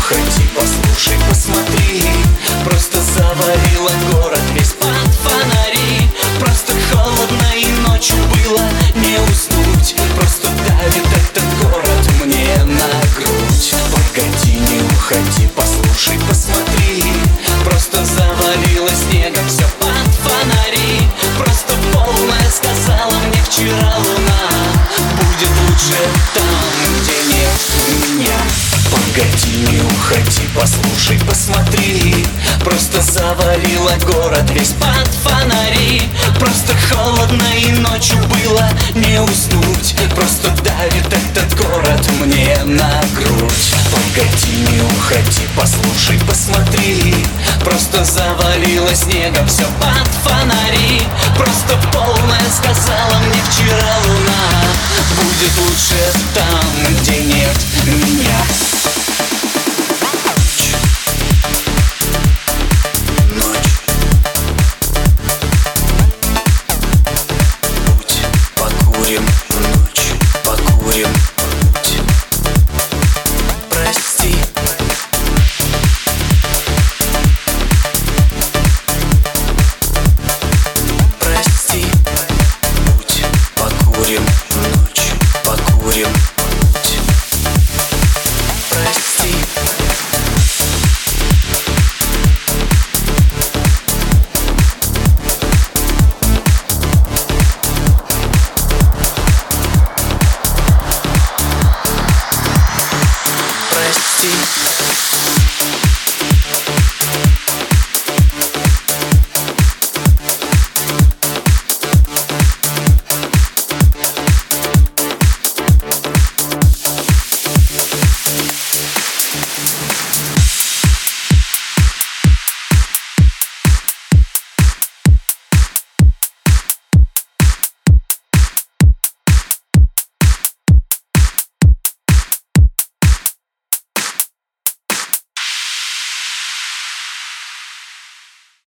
уходи, послушай, посмотри. Просто завалило город весь под фонари. Просто холодно и ночью было не уснуть. Просто давит этот город мне на грудь. Погоди, не уходи, послушай, посмотри. Просто завалило снегом все под фонари. Просто полная сказала мне вчера луна: будет лучше там, где нет меня. Погоди, не уходи, послушай, посмотри. Просто завалило город весь под фонари. Просто холодно и ночью было не уснуть. Просто давит этот город мне на грудь. Погоди, не уходи, послушай, посмотри. Просто завалило снегом все под фонари. Просто полная сказала мне вчера луна: будет лучше там, где нет меня. Прости.